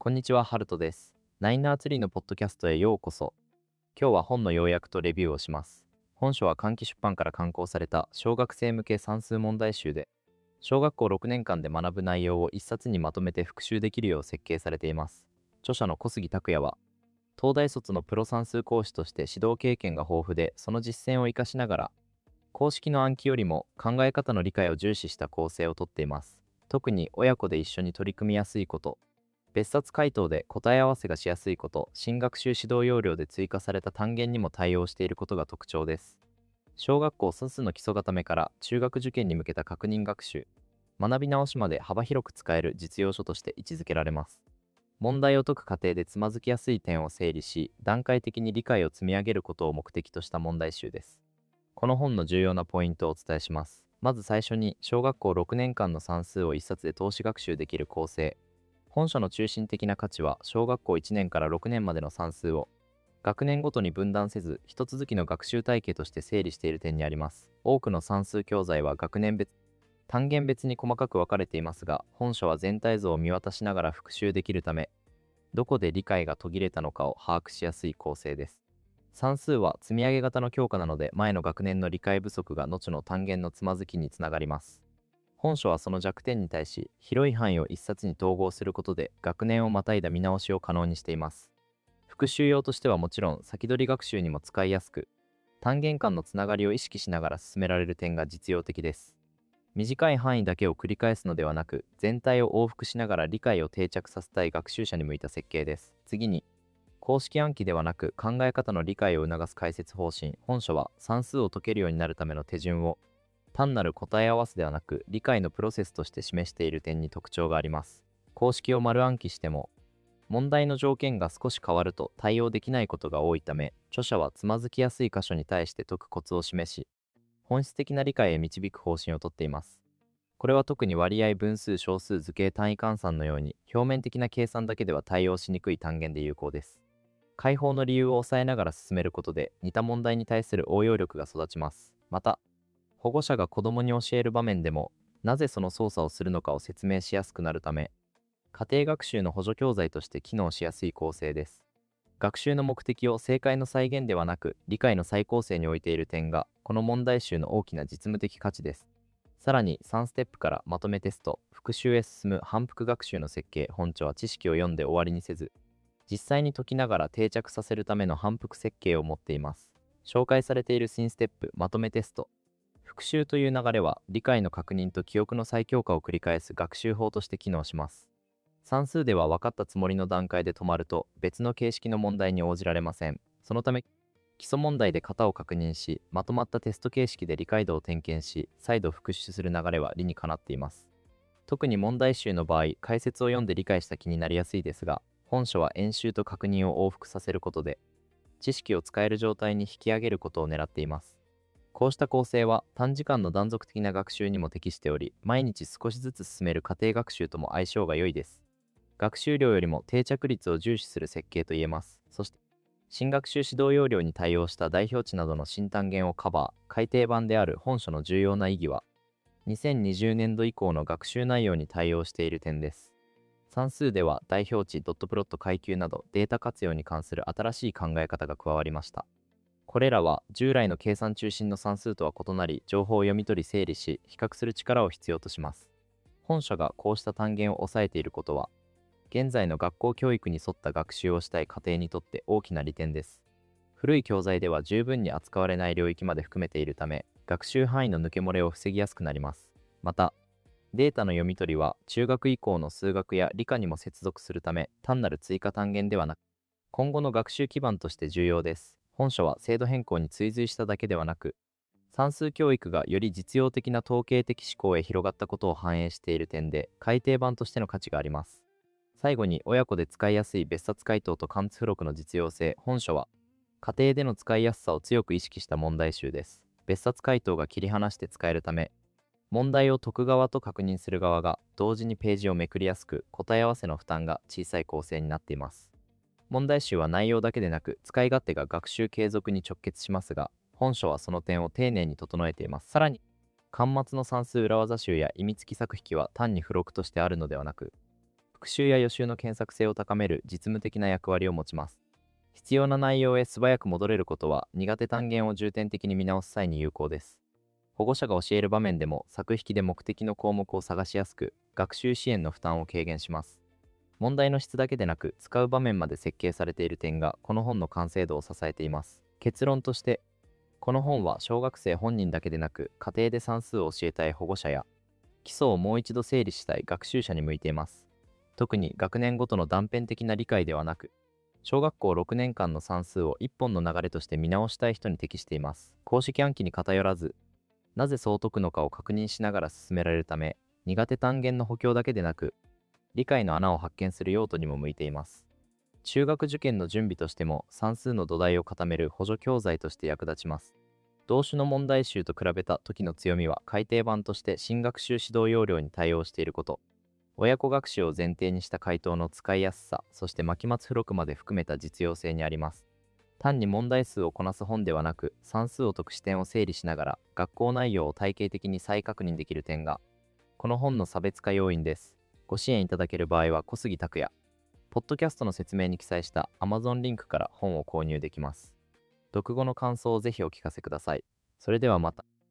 こんにちは、ハルトです。ナインナーツリーのポッドキャストへようこそ。今日は本の要約とレビューをします。本書は換気出版から刊行された小学生向け算数問題集で、小学校6年間で学ぶ内容を一冊にまとめて復習できるよう設計されています。著者の小杉拓也は、東大卒のプロ算数講師として指導経験が豊富で、その実践を生かしながら、公式の暗記よりも考え方の理解を重視した構成をとっています。特に親子で一緒に取り組みやすいこと、別冊回答で答え合わせがしやすいこと、新学習指導要領で追加された単元にも対応していることが特徴です。小学校算数の基礎固めから中学受験に向けた確認学習、学び直しまで幅広く使える実用書として位置づけられます。問題を解く過程でつまずきやすい点を整理し、段階的に理解を積み上げることを目的とした問題集です。この本の重要なポイントをお伝えします。まず最初に、小学校6年間の算数を一冊で通し学習できる構成。本書の中心的な価値は、小学校1年から6年までの算数を学年ごとに分断せず、一続きの学習体系として整理している点にあります。多くの算数教材は学年別、単元別に細かく分かれていますが、本書は全体像を見渡しながら復習できるため、どこで理解が途切れたのかを把握しやすい構成です。算数は積み上げ型の教科なので、前の学年の理解不足が後の単元のつまずきにつながります。本書はその弱点に対し、広い範囲を一冊に統合することで学年をまたいだ見直しを可能にしています。復習用としてはもちろん、先取り学習にも使いやすく、単元間のつながりを意識しながら進められる点が実用的です。短い範囲だけを繰り返すのではなく、全体を往復しながら理解を定着させたい学習者に向いた設計です。次に、公式暗記ではなく考え方の理解を促す解説方針。本書は算数を解けるようになるための手順を単なる答え合わせではなく、理解のプロセスとして示している点に特徴があります。公式を丸暗記しても、問題の条件が少し変わると対応できないことが多いため、著者はつまずきやすい箇所に対して解くコツを示し、本質的な理解へ導く方針をとっています。これは特に割合分数小数図形単位換算のように表面的な計算だけでは対応しにくい単元で有効です。解放の理由を抑えながら進めることで、似た問題に対する応用力が育ちます。また、保護者が子供に教える場面でも、なぜその操作をするのかを説明しやすくなるため、家庭学習の補助教材として機能しやすい構成です。学習の目的を正解の再現ではなく、理解の再構成に置いている点が、この問題集の大きな実務的価値です。さらに、3ステップからまとめテスト、復習へ進む反復学習の設計。本著は知識を読んで終わりにせず、実際に解きながら定着させるための反復設計を持っています。紹介されている新ステップ、まとめテスト、復習という流れは、理解の確認と記憶の再強化を繰り返す学習法として機能します。算数では分かったつもりの段階で止まると、別の形式の問題に応じられません。そのため、基礎問題で型を確認し、まとまったテスト形式で理解度を点検し、再度復習する流れは理にかなっています。特に問題集の場合、解説を読んで理解した気になりやすいですが、本書は演習と確認を往復させることで、知識を使える状態に引き上げることを狙っています。こうした構成は短時間の断続的な学習にも適しており、毎日少しずつ進める家庭学習とも相性が良いです。学習量よりも定着率を重視する設計といえます。そして、新学習指導要領に対応した代表値などの新単元をカバー、改訂版である本書の重要な意義は、2020年度以降の学習内容に対応している点です。算数では代表値、ドットプロット階級などデータ活用に関する新しい考え方が加わりました。これらは従来の計算中心の算数とは異なり、情報を読み取り整理し、比較する力を必要とします。本書がこうした単元を抑えていることは、現在の学校教育に沿った学習をしたい家庭にとって大きな利点です。古い教材では十分に扱われない領域まで含めているため、学習範囲の抜け漏れを防ぎやすくなります。また、データの読み取りは中学以降の数学や理科にも接続するため、単なる追加単元ではなく、今後の学習基盤として重要です。本書は制度変更に追随しただけではなく、算数教育がより実用的な統計的思考へ広がったことを反映している点で、改訂版としての価値があります。最後に、親子で使いやすい別冊回答と漢字付録の実用性。本書は家庭での使いやすさを強く意識した問題集です。別冊回答が切り離して使えるため、問題を解く側と確認する側が同時にページをめくりやすく、答え合わせの負担が小さい構成になっています。問題集は内容だけでなく、使い勝手が学習継続に直結しますが、本書はその点を丁寧に整えています。さらに、巻末の算数裏技集や意味付き作引きは単に付録としてあるのではなく、 復習や予習の検索性を高める実務的な役割を持ちます。必要な内容へ素早く戻れることは苦手単元を重点的に見直す際に有効です。保護者が教える場面でも作引きで目的の項目を探しやすく、学習支援の負担を軽減します。問題の質だけでなく使う場面まで設計されている点がこの本の完成度を支えています。結論として、この本は小学生本人だけでなく家庭で算数を教えたい保護者や基礎をもう一度整理したい学習者に向いています。特に学年ごとの断片的な理解ではなく、小学校6年間の算数を一本の流れとして見直したい人に適しています。公式暗記に偏らず、なぜそう解くのかを確認しながら進められるため、苦手単元の補強だけでなく、理解の穴を発見する用途にも向いています。中学受験の準備としても算数の土台を固める補助教材として役立ちます。同種の問題集と比べた時の強みは改訂版として新学習指導要領に対応していること、親子学習を前提にした回答の使いやすさ、そして巻末付録まで含めた実用性にあります。単に問題数をこなす本ではなく、算数を解く視点を整理しながら学校内容を体系的に再確認できる点が、この本の差別化要因です。ご支援いただける場合は小杉拓也、ポッドキャストの説明に記載した Amazon リンクから本を購入できます。読後の感想をぜひお聞かせください。それではまた。